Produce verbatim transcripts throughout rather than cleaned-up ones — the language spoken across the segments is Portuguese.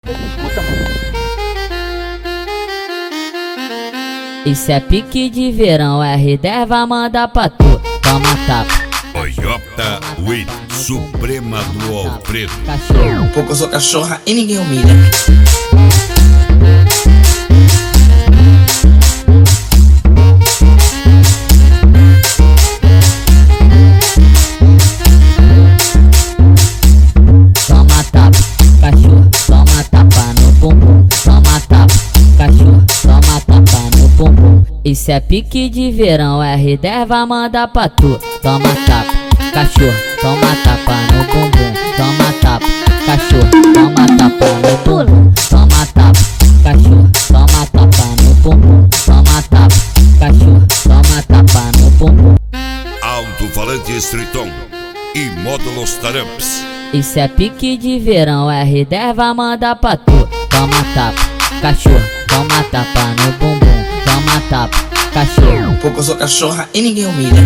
Escuta, mano. Isso é pique de verão, R dez vai mandar pra tu, toma tapa. Toyota Wit, Suprema do Alfredo. Cachorro. Pouco eu sou cachorra e ninguém humilha. Toma tapa, cachorro, toma tapa no bumbum. Toma tapa, cachorro, toma tapa no bumbum. Isso é pique de verão, R dez vai mandar pra tu, toma tapa. Cachorro, toma tapa no bumbum. Toma tapa, cachorro, toma tapa no bumbum. Toma tapa, cachorro, toma tapa no bumbum. Toma tapa, cachorro, toma tapa no bumbum. Alto-falante Streeton e módulos Taramps. Isso é pique de verão, R dez vai mandar pra tu, toma tapa. Cachorro, toma tapa no bumbum. Toma tapa, cachorro. Pouco eu sou cachorra e ninguém humilha.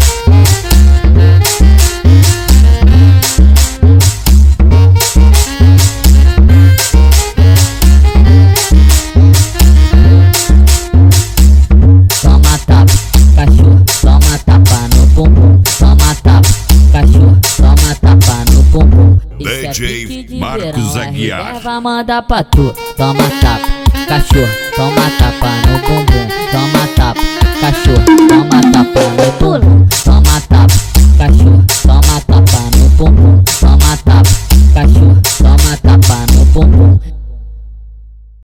Toma tapa, cachorro, toma tapa no bumbum. Toma tapa, cachorro, toma tapa no bumbum. Isso é D J pique de Marcos verão, Aguiar. R dez vai mandar pra tu, toma tapa. Cachorro, toma tapa no bumbum.